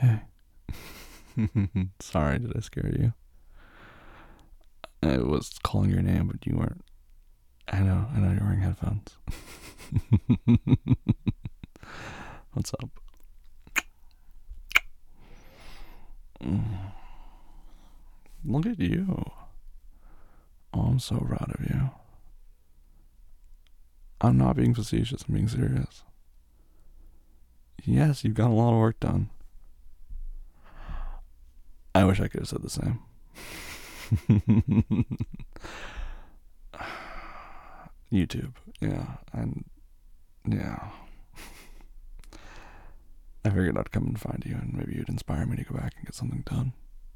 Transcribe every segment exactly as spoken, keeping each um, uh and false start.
Hey. Sorry, did I scare you? I was calling your name, but you weren't. I know, I know you're wearing headphones. What's up? Look at you. Oh, I'm so proud of you. I'm not being facetious, I'm being serious. Yes, you've got a lot of work done. I wish I could have said the same. YouTube, yeah, and yeah. I figured I'd come and find you, and maybe you'd inspire me to go back and get something done.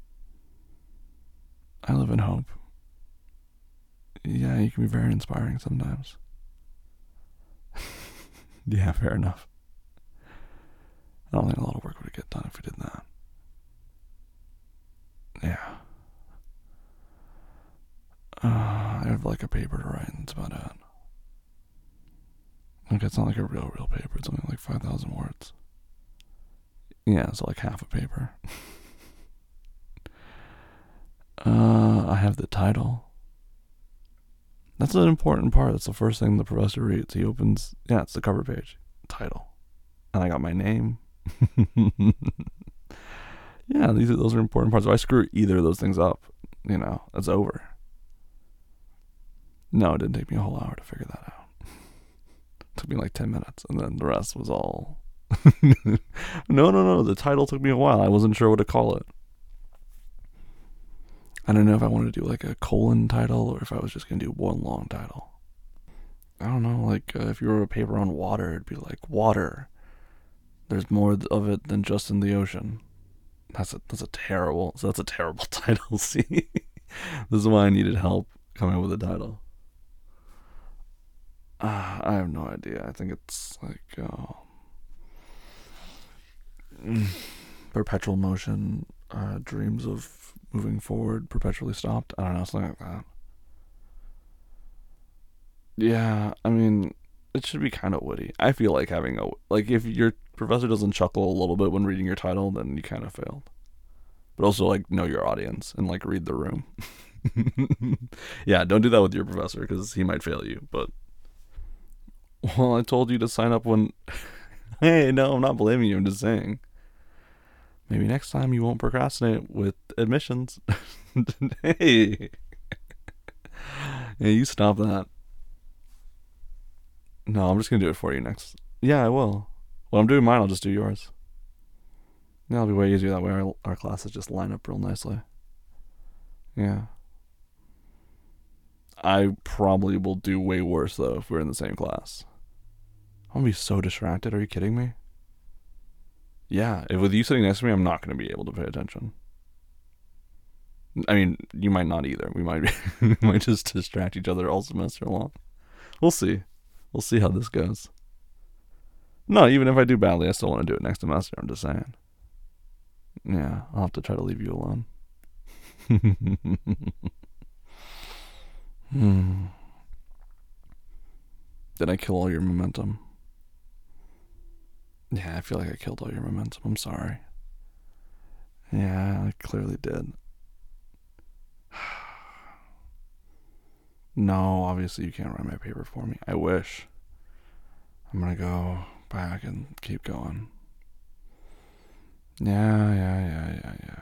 I live in hope. Yeah, you can be very inspiring sometimes. Yeah, fair enough. I don't think a lot of work would get done if we did that. Yeah. Uh, I have like a paper to write, and that's about it. Like, it's not like a real, real paper. It's only like five thousand words. Yeah, so like half a paper. uh, I have the title. That's an important part. That's the first thing the professor reads. He opens, yeah, it's the cover page. Title. And I got my name. Yeah, these are, those are important parts. If I screw either of those things up, you know, it's over. No, it didn't take me a whole hour to figure that out. It took me like ten minutes, and then the rest was all... no, no, no, the title took me a while. I wasn't sure what to call it. I don't know if I wanted to do like a colon title, or if I was just going to do one long title. I don't know, like uh, if you wrote a paper on water, it'd be like, water. There's more of it than just in the ocean. That's a that's a terrible so that's a terrible title. See, this is why I needed help coming up with a title. Uh, I have no idea. I think it's like uh, perpetual motion, uh, dreams of moving forward, perpetually stopped. I don't know, something like that. Yeah, I mean, it should be kind of witty. I feel like having a like if your professor doesn't chuckle a little bit when reading your title, then you kind of failed. But also like know your audience and like read the room. Yeah, don't do that with your professor because he might fail you. But well, I told you to sign up when. Hey, no, I'm not blaming you. I'm just saying. Maybe next time you won't procrastinate with admissions. Hey, yeah, you stop that. No, I'm just gonna do it for you next. Yeah, I will. When I'm doing mine, I'll just do yours. Yeah, it'll be way easier that way. Our, our classes just line up real nicely. Yeah. I probably will do way worse though if we're in the same class. I'm gonna be so distracted. Are you kidding me? Yeah, if with you sitting next to me, I'm not gonna be able to pay attention. I mean, you might not either. We might be, we might just distract each other all semester long. We'll see. We'll see how this goes. No, even if I do badly, I still want to do it next semester. I'm just saying. Yeah, I'll have to try to leave you alone. Hmm. Did I kill all your momentum? Yeah, I feel like I killed all your momentum. I'm sorry. Yeah, I clearly did. No, obviously you can't write my paper for me. I wish. I'm gonna go back and keep going. Yeah, yeah, yeah, yeah, yeah,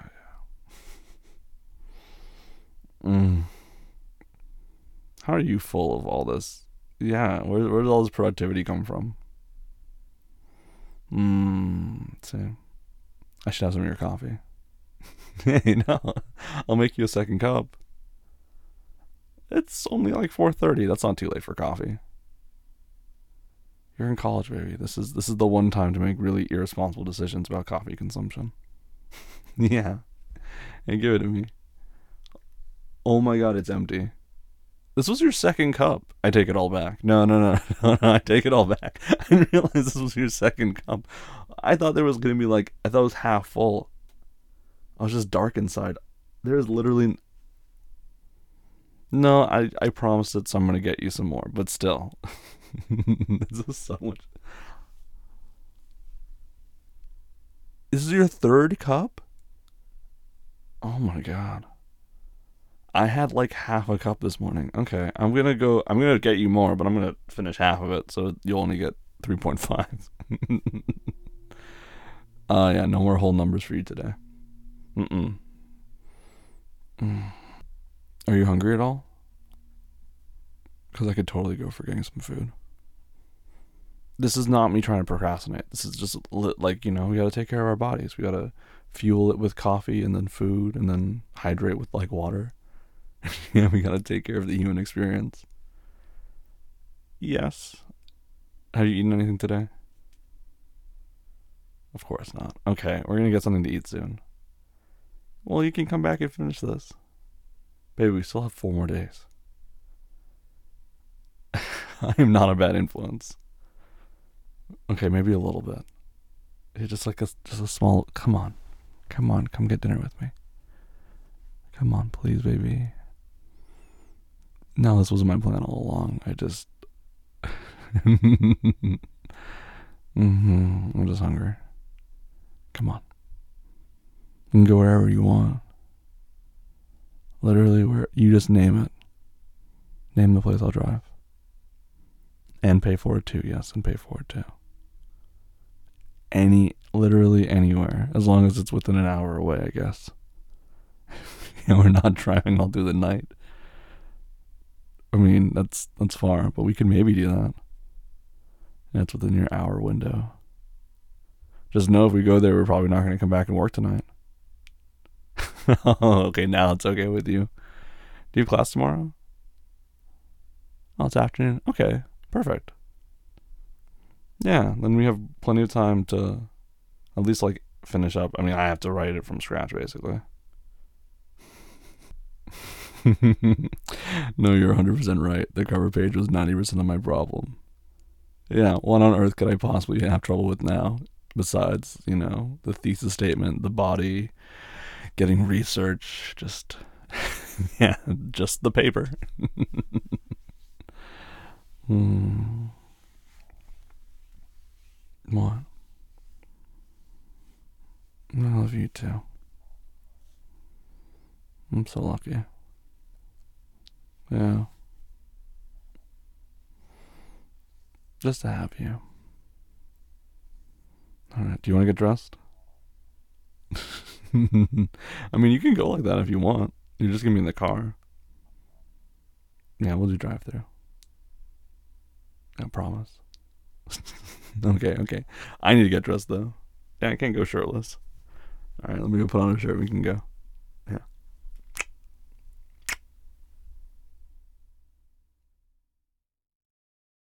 yeah. Mm. How are you full of all this? Yeah, where where does all this productivity come from? Mmm. See, I should have some of your coffee. Hey, no, I'll make you a second cup. It's only like four thirty. That's not too late for coffee. You're in college, baby. This is this is the one time to make really irresponsible decisions about coffee consumption. Yeah, and give it to me. Oh my god, it's empty. This was your second cup. I take it all back. No, no, no, no, no. I take it all back. I didn't realize this was your second cup. I thought there was gonna be like I thought it was half full. I was just dark inside. There is literally no. I I promised that so I'm gonna get you some more, but still, this is so much. This is your third cup? Oh my god. I had like half a cup this morning. Okay, I'm gonna go. I'm gonna get you more, but I'm gonna finish half of it, so you'll only get three point five. uh, yeah, no more whole numbers for you today. Mm-mm. Mm. Are you hungry at all? Because I could totally go for getting some food. This is not me trying to procrastinate. This is just like, you know, we gotta take care of our bodies. We gotta fuel it with coffee and then food and then hydrate with like water. Yeah, we gotta take care of the human experience. Yes. Have you eaten anything today? Of course not. Okay, we're gonna get something to eat soon. Well, you can come back and finish this. Baby, we still have four more days. I am not a bad influence. Okay, maybe a little bit. It's just like a just a small. Come on, come on, come get dinner with me. Come on, please, baby. No, this wasn't my plan all along. I just. mm-hmm. I'm just hungry. Come on. You can go wherever you want. Literally, where you just name it. Name the place I'll drive. And pay for it too, yes, and pay for it too. Any, literally anywhere, as long as it's within an hour away, I guess. Yeah, we're not driving all through the night. I mean, that's that's far, but we could maybe do that. That's within your hour window. Just know if we go there, we're probably not going to come back and work tonight. Oh, okay, now it's okay with you. Do you have class tomorrow? Oh, it's afternoon. Okay, perfect. Yeah, then we have plenty of time to at least like finish up. I mean, I have to write it from scratch basically. No, you're one hundred percent right. The cover page was ninety percent of my problem. Yeah, what on earth could I possibly have trouble with now? Besides, you know, the thesis statement, the body, getting research, just, yeah, just the paper. hmm. What? I love you too. I'm so lucky. Yeah. Just to have you. Alright, do you want to get dressed? I mean, you can go like that if you want. You're just gonna be in the car. Yeah, we'll do drive through. I promise. Okay, okay. I need to get dressed though. Yeah, I can't go shirtless. Alright, let me go put on a shirt. We can go.